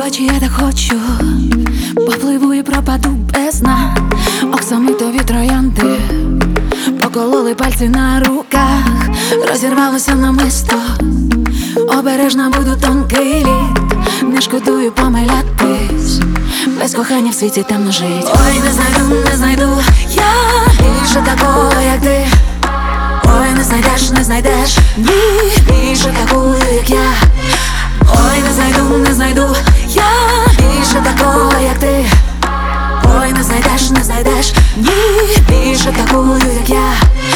очі, я так хочу, попливу і пропаду без дна. Оксамитові троянди покололи пальці на руках, розірвалося намисто. Обережна, буду тонкий лід, не шкодую помилятись, без кохання в світі темно жить. Ой, не знайду, не знайду я більше такого, як ти. Ой, не знайдеш, не знайдеш, ні, більше такого, як я. Ой, не знайду, не знайду я більше такого, як ти. Ой, не знайдеш, не знайдеш, ні, більше такого, як я.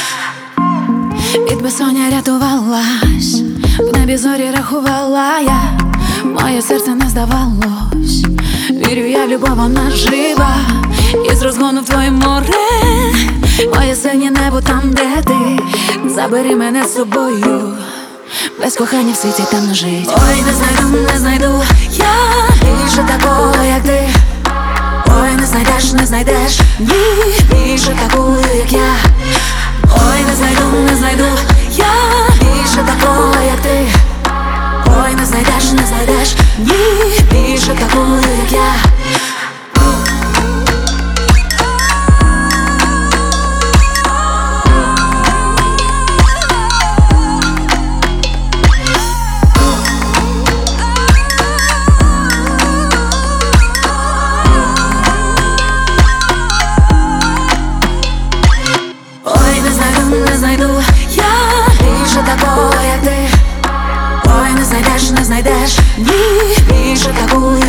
Від безсоння рятувалась, в небі зорі рахувала я. Моє серце не здавалось, вірю я в любов, вона жива. І з розгону в твоє море, моє синє небо там, де ти. Забери мене з собою, без кохання в світі темно жить. Ой, не знайду, не знайду я більше такого, як ти. Ой, не знайдеш, не знайдеш, ні, більше такого, як я. Ой, не знайду, не знайду я більше такого, як ти. Ой, не знайдеш, не знайдеш, ні, більше такого, як я. Не знайду я більше такого, як ти. Ой, не знайдеш, не знайдеш, ні, більше такого,